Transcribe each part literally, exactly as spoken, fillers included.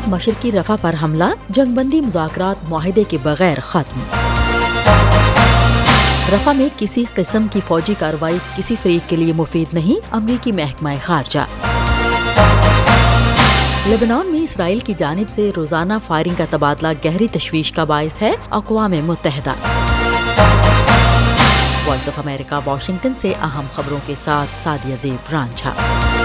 अब मशरकी रफा पर हमला, जंगबंदी मुज़ाकरात मुआहिदे के बगैर खत्म। रफा में किसी किस्म की फौजी कार्रवाई किसी फरीक के लिए मुफीद नहीं, अमरीकी महकमा खारजा। लेबनान में इसराइल की जानिब से रोजाना फायरिंग का तबादला गहरी तशवीश का बायस है, अक़वाम मुत्तहिदा। वॉइस ऑफ अमेरिका वाशिंगटन से अहम खबरों के साथ सादिया ज़ेब रांझा।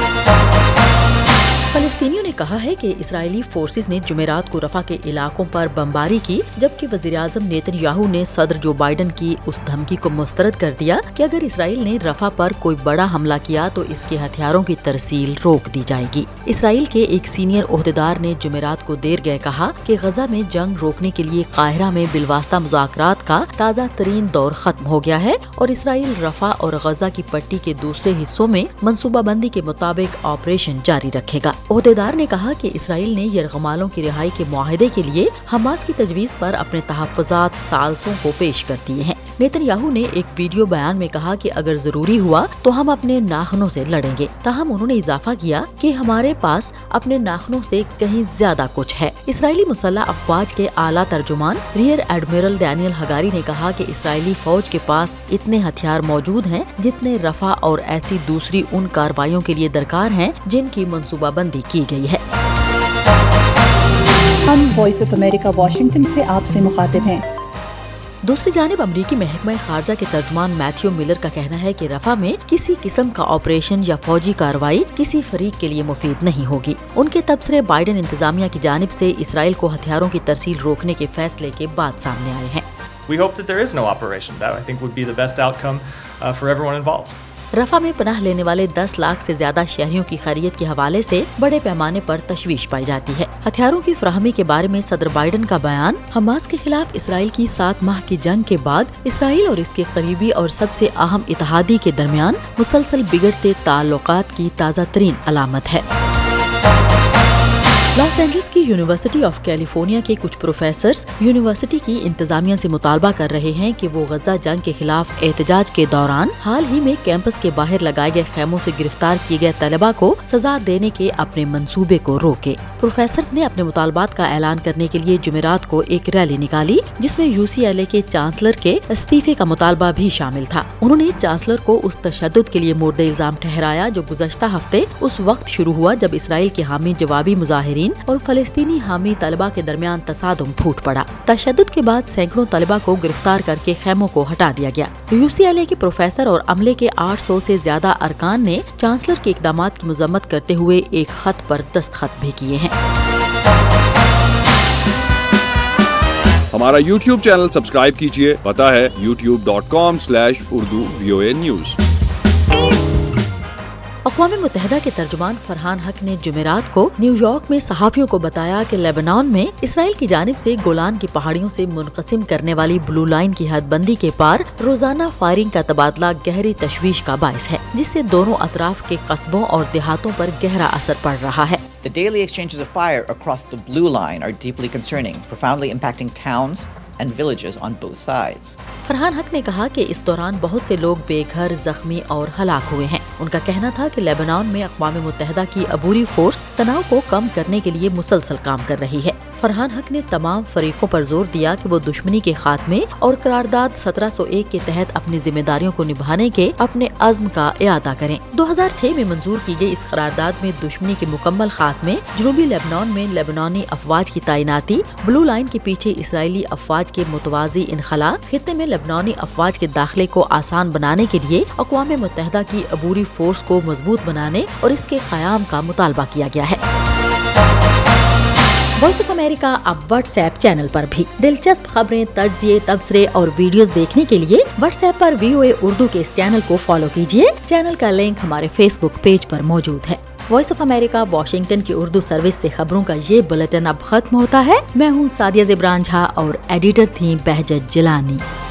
फलस्तीनियों ने कहा है कि इजरायली फोर्सेस ने जुमेरात को रफा के इलाकों पर बमबारी की, जबकि वज़ीर-ए-आज़म नेतन्याहू ने सदर जो बाइडन की उस धमकी को मुस्तरद कर दिया कि अगर इसराइल ने रफा पर कोई बड़ा हमला किया तो इसके हथियारों की तरसील रोक दी जाएगी। इसराइल के एक सीनियर ओहदेदार ने जुमेरात को देर गए कहा कि गजा में जंग रोकने के लिए काहिरा में बिलवास्ता मुज़ाकरात का ताज़ा तरीन दौर खत्म हो गया है और इसराइल रफा और गजा की पट्टी के दूसरे हिस्सों में मनसूबाबंदी के मुताबिक ऑपरेशन जारी रखेगा। ओहदेदार ने कहा कि इसराइल ने यरगमालों की रिहाई के मुआहदे के लिए हमास की तजवीज़ पर अपने तहफ़्फ़ुज़ात सालसों को पेश कर दिए हैं। नेतन्याहू ने एक वीडियो बयान में कहा कि अगर जरूरी हुआ तो हम अपने नाखनों से लड़ेंगे। ताहम उन्होंने इजाफा किया कि हमारे पास अपने नाखनों से कहीं ज्यादा कुछ है। इसराइली मुसल्लह अफवाज के आला तर्जुमान रियर एडमिरल डैनियल हगारी ने कहा कि इसराइली फौज के पास इतने हथियार मौजूद हैं जितने रफा और ऐसी दूसरी उन कार्रवाइयों के लिए दरकार हैं जिनकी मनसूबाबंदी की गई है। हम वॉइस ऑफ अमेरिका वाशिंगटन से आपसे मुखातिब हैं। दूसरी जानिब अमरीकी महकमा खारजा के तर्जुमान मैथ्यू मिलर का कहना है कि रफा में किसी किस्म का ऑपरेशन या फौजी कार्रवाई किसी फरीक के लिए मुफीद नहीं होगी। उनके तबसरे बाइडन इंतजामिया की जानिब से इसराइल को हथियारों की तरसील रोकने के फैसले के बाद सामने आए हैं। We hope that there is no operation. That I think would be the best outcome uh, for everyone involved. रफा में पनाह लेने वाले दस लाख से ज्यादा शहरियों की खैरियत के हवाले से बड़े पैमाने पर तशवीश पाई जाती है। हथियारों की फराहमी के बारे में सदर बाइडन का बयान हमास के खिलाफ इसराइल की सात माह की जंग के बाद इसराइल और इसके करीबी और सबसे अहम इत्तेहादी के दरमियान मुसलसल बिगड़ते ताल्लुकात की ताज़ा तरीन अलामत है। लॉस एंजल्स की यूनिवर्सिटी ऑफ कैलिफोर्निया के कुछ प्रोफेसर्स यूनिवर्सिटी की इंतजामिया से मुतालबा कर रहे हैं कि वो गजा जंग के खिलाफ एहतजाज के दौरान हाल ही में कैंपस के बाहर लगाए गए खेमों से गिरफ्तार किए गए तलबा को सजा देने के अपने मंसूबे को रोके। प्रोफेसर्स ने अपने मुतालबात का ऐलान करने के लिए जुमेरात को एक रैली निकाली जिसमें यूसीएलए के चांसलर के इस्तीफे का मुतालबा भी शामिल था। उन्होंने चांसलर को उस तशद्दुद के लिए मुर्द इल्जाम ठहराया जो गुज़श्ता हफ्ते उस वक्त शुरू हुआ जब इसराइल के हामी जवाबी मुजाहिरीन और फलस्तीनी हामी तलबा के दरमियान तसादुम फूट पड़ा। तशद्दुद के बाद सैकड़ों तलबा को गिरफ्तार करके खेमों को हटा दिया गया। यूसीएलए के प्रोफेसर और अमले के आठ सौ से ज्यादा अरकान ने चांसलर के इकदामात की मजम्मत करते हुए एक खत पर दस्तखत भी किए हैं। हमारा यूट्यूब चैनल सब्सक्राइब कीजिए, पता है YouTube dot com slash Urdu VOA news. अक़वाम मुत्तहिदा के तर्जुमान फरहान हक ने जुमेरात को न्यूयॉर्क में सहाफ़ियों को बताया कि लेबनान में इसराइल की जानिब से गोलान की पहाड़ियों से मुनक़सिम करने वाली ब्लू लाइन की हदबंदी के पार रोजाना फायरिंग का तबादला गहरी तशवीश का बायस है, जिससे दोनों अतराफ के कस्बों और देहातों पर गहरा असर पड़ रहा है। The daily exchanges of fire across the blue line are deeply concerning, profoundly impacting towns and villages on both sides. Farhan हक ने कहा कि इस दौरान बहुत से लोग बेघर, जख्मी और हलाक हुए हैं। उनका कहना था कि लेबनान में अक़वाम मुत्तहिदा की अबूरी फोर्स तनाव को कम करने के लिए मुसलसल काम कर रही है। फरहान हक ने तमाम फरीकों पर जोर दिया कि वो दुश्मनी के खात्मे और करारदाद सत्रह सौ एक के तहत अपनी जिम्मेदारियों को निभाने के अपने अज़्म का इआदा करें। दो हज़ार छह में मंजूर की गई इस करारदाद में दुश्मनी के मुकम्मल खात्मे, जनूबी लेबनान में लेबनानी अफवाज की तैनाती, ब्लू लाइन के पीछे इसराइली अफवाज के मुतवाज़ी इनखला, खित्ते में लेबनानी अफवाज के दाखिले को आसान बनाने के लिए अक़वाम मुत्तहिदा की अबूरी फोर्स को मजबूत बनाने और इसके क़याम का मुतालबा किया गया है। वॉइस ऑफ अमेरिका अब व्हाट्सएप चैनल पर भी दिलचस्प खबरें, तज्ज़िये, तबसरे और वीडियोस देखने के लिए व्हाट्सएप पर वीओए उर्दू के इस चैनल को फॉलो कीजिए। चैनल का लिंक हमारे फेसबुक पेज पर मौजूद है। वॉइस ऑफ अमेरिका वाशिंगटन की उर्दू सर्विस से खबरों का ये बुलेटिन अब खत्म होता है। मैं हूँ सादिया ज़ेब रांझा और एडिटर थी बहजत जिलानी।